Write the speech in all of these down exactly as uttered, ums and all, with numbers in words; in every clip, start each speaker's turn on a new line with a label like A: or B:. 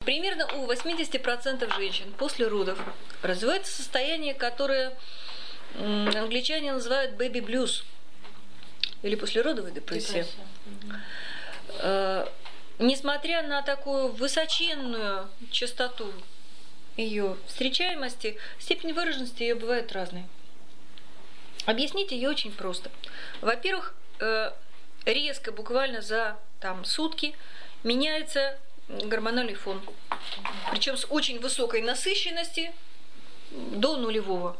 A: Примерно у восьмидесяти процентов женщин после родов развивается состояние, которое англичане называют baby blues или послеродовая депрессия. Депрессия. Несмотря на такую высоченную частоту ее встречаемости, степень выраженности ее бывает разной. Объяснить ее очень просто. Во-первых, резко, буквально за там, сутки, меняется гормональный фон. Причем с очень высокой насыщенности до нулевого.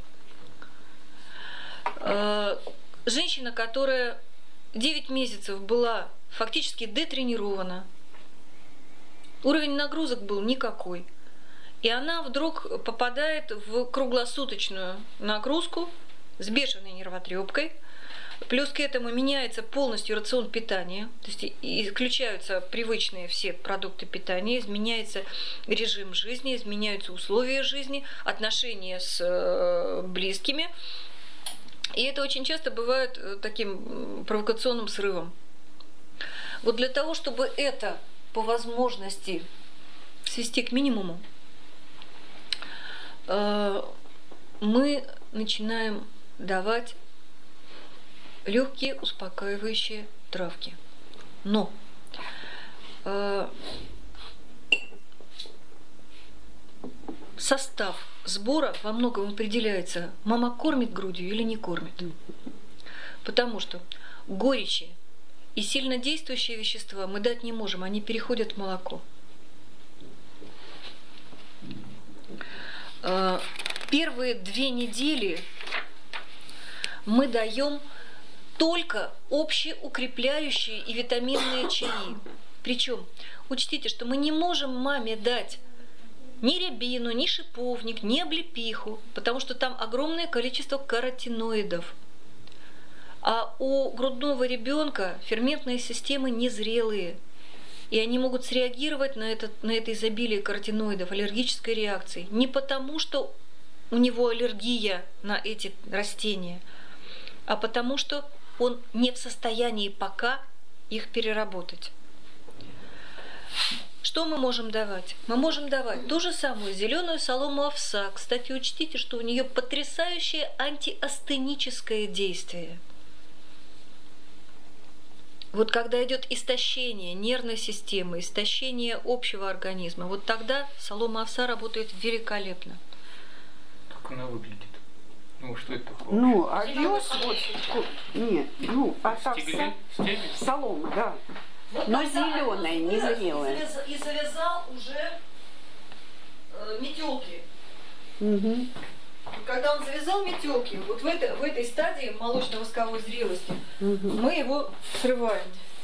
A: Женщина, которая девять месяцев была фактически детренирована, уровень нагрузок был никакой, и она вдруг попадает в круглосуточную нагрузку с бешеной нервотрепкой. Плюс к этому меняется полностью рацион питания, то есть исключаются привычные все продукты питания, изменяется режим жизни, изменяются условия жизни, отношения с близкими. И это очень часто бывает таким провокационным срывом. Вот для того, чтобы это по возможности свести к минимуму, мы начинаем давать легкие успокаивающие травки. Но э, состав сбора во многом определяется, мама кормит грудью или не кормит. Потому что горечи и сильно действующие вещества мы дать не можем, они переходят в молоко. Э, первые две недели мы даем только общеукрепляющие и витаминные чаи. Причем, учтите, что мы не можем маме дать ни рябину, ни шиповник, ни облепиху, потому что там огромное количество каротиноидов. А у грудного ребенка ферментные системы незрелые, и они могут среагировать на это, на это изобилие каротиноидов, аллергической реакцией. Не потому, что у него аллергия на эти растения, а потому что он не в состоянии пока их переработать. Что мы можем давать? Мы можем давать ту же самую зеленую солому овса. Кстати, учтите, что у нее потрясающее антиастеническое действие. Вот когда идет истощение нервной системы, истощение общего организма, вот тогда солома овса работает великолепно.
B: Как она выглядит? Ну, что это такое?
C: Ну, овес, вот, нет, ну, а так
B: Стебли? Стебель?
C: солома, да.
A: Вот
C: но зеленая, не зрелая.
A: И завязал уже э, метелки.
C: Угу.
A: Когда он завязал метелки, вот в, это, в этой стадии молочно-восковой зрелости,
C: Угу.
A: мы его срываем.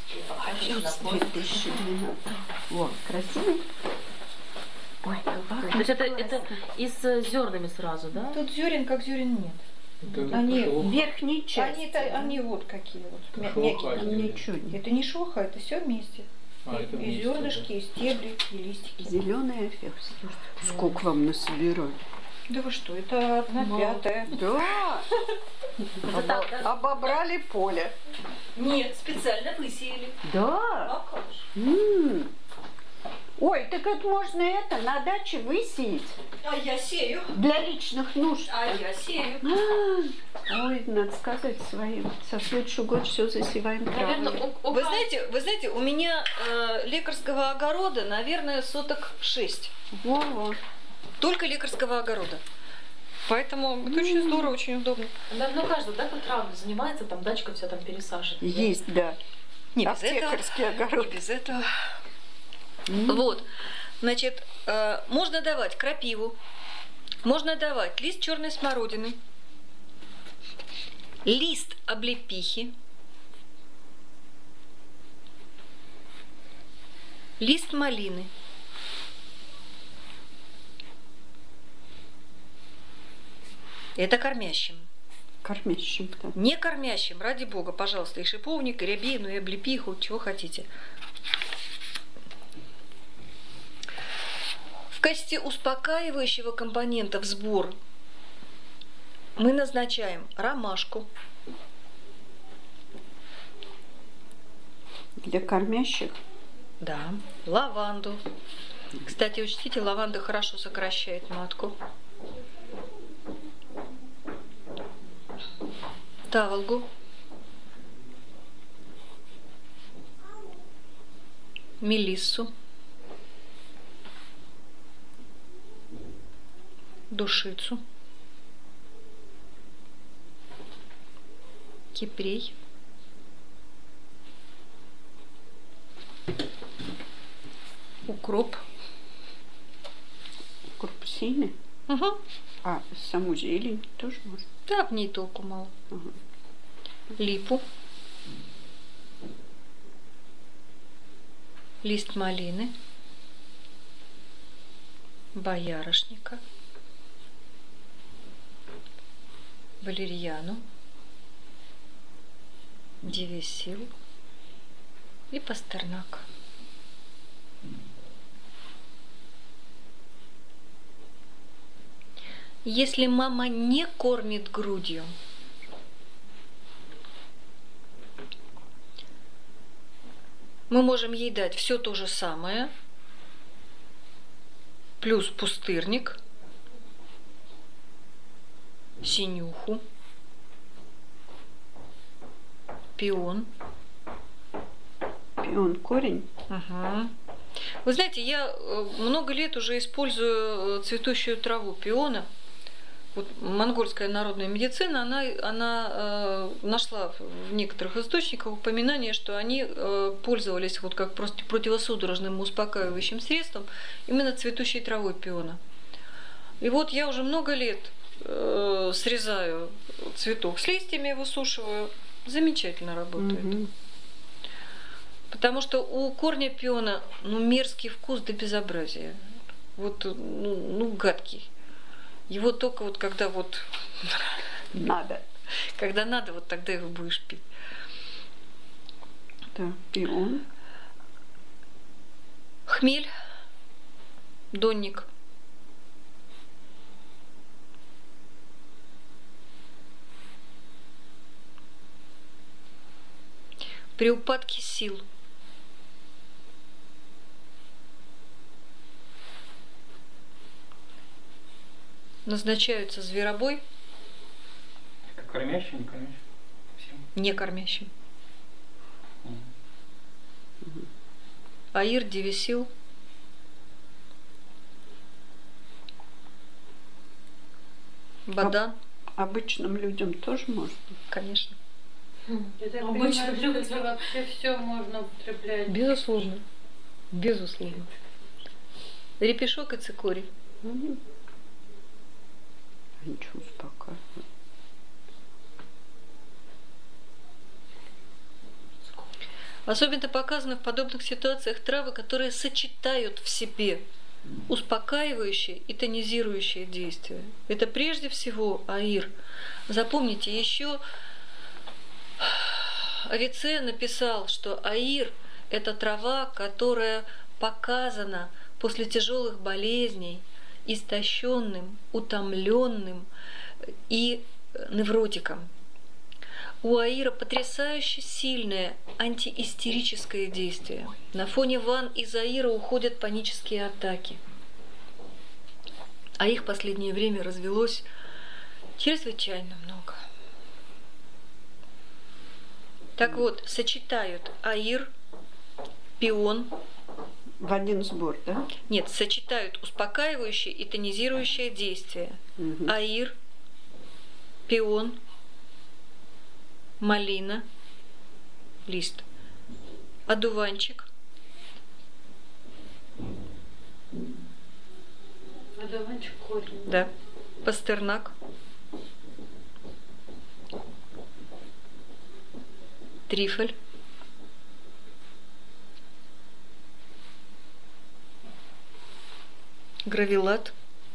C: Вот, красивый. Ой,
D: то есть это, это и с зернами сразу, да?
A: Тут зерен как зерен нет.
B: Это
A: Они
B: шелуха.
C: верхней части.
A: Они,
C: да?
A: они вот какие вот, мя-
B: Шелуха
A: мягкие.
B: это
C: Ничего не.
A: Это не шелуха, это все вместе.
B: А, это
A: и
B: вместе,
A: зернышки,
B: да.
A: и стебли, и листики.
C: Зеленый овес. Сколько вам насобирали?
A: Да вы что, это одна
C: Мало.
A: пятая.
C: Да. Обо- Обобрали поле.
A: Нет, специально высеяли.
C: Да.
A: А как же?
C: М. Ой, так это можно это на даче высеять
A: А я сею.
C: для личных нужд.
A: А я сею.
C: А, ой, надо сказать своим. Со следующего года все засеваем
D: Наверное,
C: травами.
D: у, у
A: Вы
D: Кати-
A: знаете, вы знаете, у меня э, лекарского огорода, наверное, соток шесть.
C: Во-во.
A: Только лекарского огорода. Поэтому это очень здорово, очень удобно.
D: Да, ну каждый, да, как травами занимается, там дачка вся там пересаживает. да?
C: Есть, да.
A: Не без этого.
C: Аптекарский огород.
A: Не без этого.
C: М.
A: Вот, значит, э, можно давать крапиву, можно давать лист черной смородины, лист облепихи, лист малины. Это кормящим.
C: Кормящим, да.
A: Не кормящим, ради бога, пожалуйста, и шиповник, и рябину, и облепиху, чего хотите. В качестве успокаивающего компонента в сбор мы назначаем ромашку,
C: Для кормящих.
A: да, лаванду, Кстати, учтите, лаванда хорошо сокращает матку. Таволгу. Мелиссу. Душицу. Кипрей. Укроп.
C: Корпусины.
A: Угу.
C: А саму зелень тоже можно?
A: Да, в ней толку мало.
C: Ага.
A: Липу. Лист малины. Боярышника. Валерьяну. Девесил. И пастернак. Если мама не кормит грудью, мы можем ей дать все то же самое, плюс пустырник, синюху, пион.
C: Пион корень.
A: Угу. Вы знаете, я много лет уже использую цветущую траву пиона. Вот монгольская народная медицина, она, она э, нашла в некоторых источниках упоминание, что они э, пользовались вот как просто противосудорожным успокаивающим средством именно цветущей травой пиона. И вот я уже много лет э, срезаю цветок с листьями, высушиваю. Замечательно работает.
C: Угу.
A: Потому что у корня пиона ну, мерзкий вкус до безобразия. Вот, ну, ну гадкий. Его только вот когда вот
C: надо.
A: Когда надо, вот тогда его будешь пить.
C: Да, пион.
A: Хмель, донник. При упадке сил. Назначаются зверобой.
B: Это кормящим, не кормящим? Всем?
A: Не кормящим.
B: Угу.
A: Аир, девесил. Бадан.
C: А, обычным людям тоже можно?
A: Конечно.
E: Это
D: Обычно
E: понимаю,
D: люди.
E: что вообще все можно употреблять.
A: Безусловно. Безусловно. Репешок и цикорий.
C: Угу. Ничего, успокаивает.
A: Особенно показаны в подобных ситуациях травы, которые сочетают в себе успокаивающее и тонизирующее действие. Это прежде всего аир. Запомните, еще Авиценна написал, что аир – это трава, которая показана после тяжелых болезней истощенным, утомленным и невротиком. У аира потрясающе сильное антиистерическое действие. На фоне ванн из аира уходят панические атаки. А их в последнее время развелось чрезвычайно много. Так вот, сочетают аир, пион.
C: В один сбор, да?
A: Нет, сочетают успокаивающее и тонизирующее действие.
C: Угу.
A: Аир, пион, малина, лист, одуванчик,
E: Одуванчик корень.
A: да, пастернак, трифель, гравилат,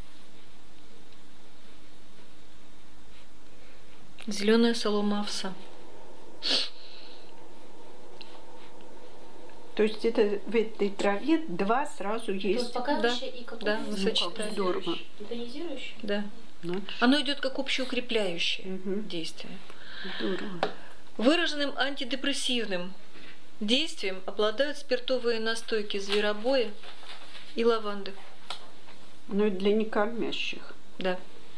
A: зеленая солома овса.
C: То есть это в этой траве два сразу
D: Это
C: есть.
D: успокаивающее и какое?
A: Да, мы
C: Ну,
A: сочетаем.
C: здорово.
D: И тонизирующее?
A: Да.
C: Надо.
A: Оно идет как общеукрепляющее
C: Мгм.
A: действие.
C: Здорово.
A: Выраженным антидепрессивным действием обладают спиртовые настойки зверобоя, и лаванды.
C: Ну и для некормящих.
A: Да.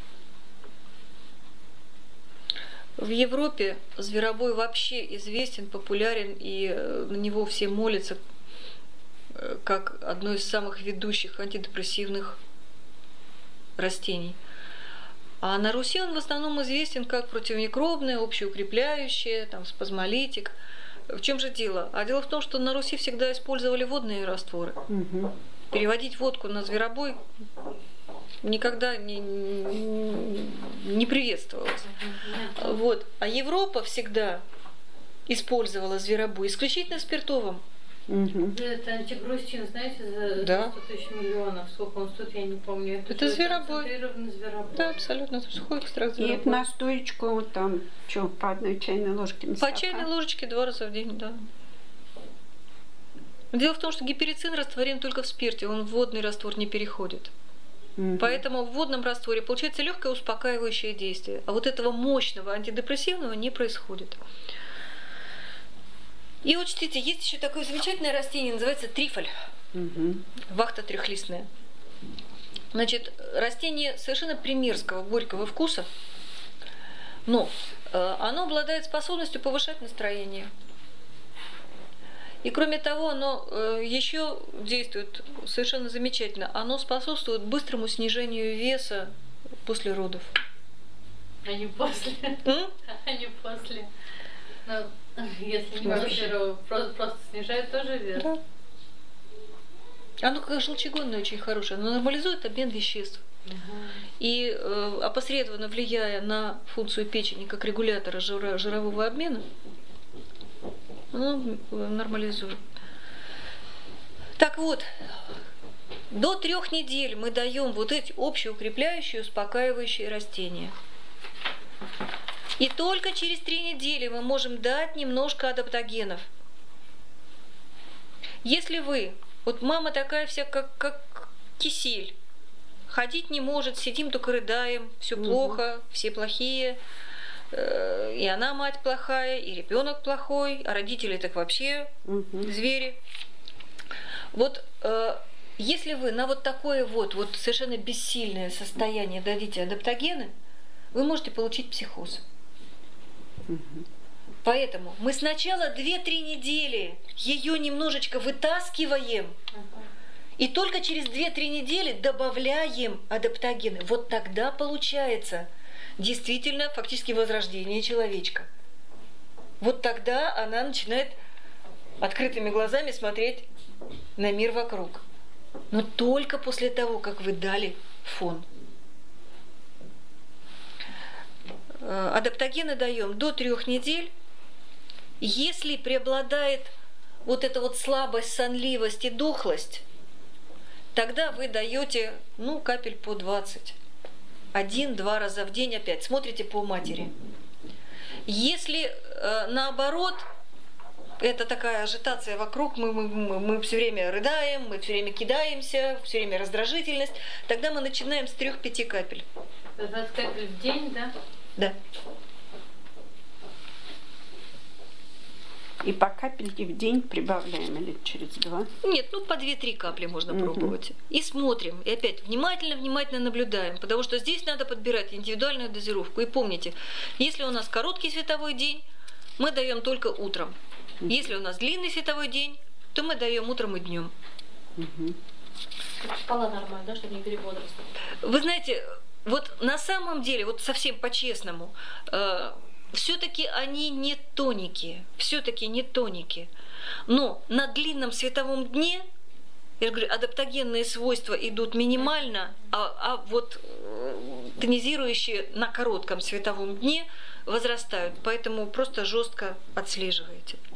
A: В Европе зверобой вообще известен, популярен, и э, на него все молятся э, как одно из самых ведущих антидепрессивных растений. А на Руси он в основном известен как противомикробное, общеукрепляющее, там, спазмолитик. В чем же дело? А дело в том, что на Руси всегда использовали водные растворы.
C: Угу.
A: Переводить водку на зверобой никогда не, не приветствовалось. Вот. А Европа всегда использовала зверобой исключительно в спиртовом.
C: Угу.
E: Это антигрустин, знаете, за
A: Да.
E: сто тысяч миллионов. Сколько он стоит, я не помню.
A: Это
E: же
A: зверобой.
E: концентрированный зверобой.
A: Да, абсолютно. Это сухой экстракт
C: И
A: зверобоя.
C: настоечку вот там, что, по одной чайной ложке на
A: По
C: стакан?
A: чайной ложечке два раза в день, да. Дело в том, что гиперицин растворен только в спирте, он в водный раствор не переходит.
C: Мгм.
A: Поэтому в водном растворе получается легкое успокаивающее действие. А вот этого мощного антидепрессивного не происходит. И учтите, есть еще такое замечательное растение, называется трифоль,
C: Мгм.
A: вахта трехлистная. Значит, растение совершенно примерского, горького вкуса, но э, оно обладает способностью повышать настроение. И кроме того, оно э, еще действует совершенно замечательно. Оно способствует быстрому снижению веса после родов.
E: А не после.
A: М?
E: А не после. Ну, если не
A: Вообще.
E: после, то просто, просто снижает тоже вес.
A: Да. Оно как желчегонное очень хорошее. Оно нормализует обмен веществ. И э, опосредованно влияя на функцию печени как регулятора жира- жирового обмена, оно э, нормализует. Так вот, до трех недель мы даем вот эти общеукрепляющие, успокаивающие растения. И только через три недели мы можем дать немножко адаптогенов. Если вы, вот мама такая вся, как, как кисель, ходить не может, сидим только рыдаем, все
C: Мгм.
A: плохо, все плохие, э, и она мать плохая, и ребенок плохой, а родители так вообще
C: Мгм.
A: звери. Вот э, если вы на вот такое вот, вот совершенно бессильное состояние дадите адаптогены, вы можете получить психоз.
C: Мгм.
A: Поэтому мы сначала две-три недели ее немножечко вытаскиваем, и только через две-три недели добавляем адаптогены. Вот тогда получается действительно фактически возрождение человечка. Вот тогда она начинает открытыми глазами смотреть на мир вокруг. Но только после того, как вы дали фон. Э, Адаптогены даем до трех недель. Если преобладает вот эта вот слабость, сонливость и дохлость, тогда вы даете, ну, капель по двадцать. Один-два раза в день опять. Смотрите по матери. Если э, наоборот, это такая агитация вокруг, мы, мы, мы, мы все время рыдаем, мы все время кидаемся, все время раздражительность, тогда мы начинаем с трех-пяти капель.
E: двадцать капель в день, да?
A: Да.
C: И по капельке в день прибавляем или через два?
A: Нет, ну по две-три капли можно
C: Мгм.
A: пробовать. И смотрим. И опять внимательно-внимательно наблюдаем. Потому что здесь надо подбирать индивидуальную дозировку. И помните, если у нас короткий световой день, мы даем только утром. Если у нас длинный световой день, то мы даем утром и днем.
C: Мгм.
D: Чтобы спала нормально, да, чтобы не перебодрствовать.
A: Вы знаете, вот на самом деле, вот совсем по-честному, э, все-таки они не тоники, все-таки не тоники. Но на длинном световом дне, я же говорю, адаптогенные свойства идут минимально, а, а вот э, тонизирующие на коротком световом дне возрастают. Поэтому просто жестко отслеживайте.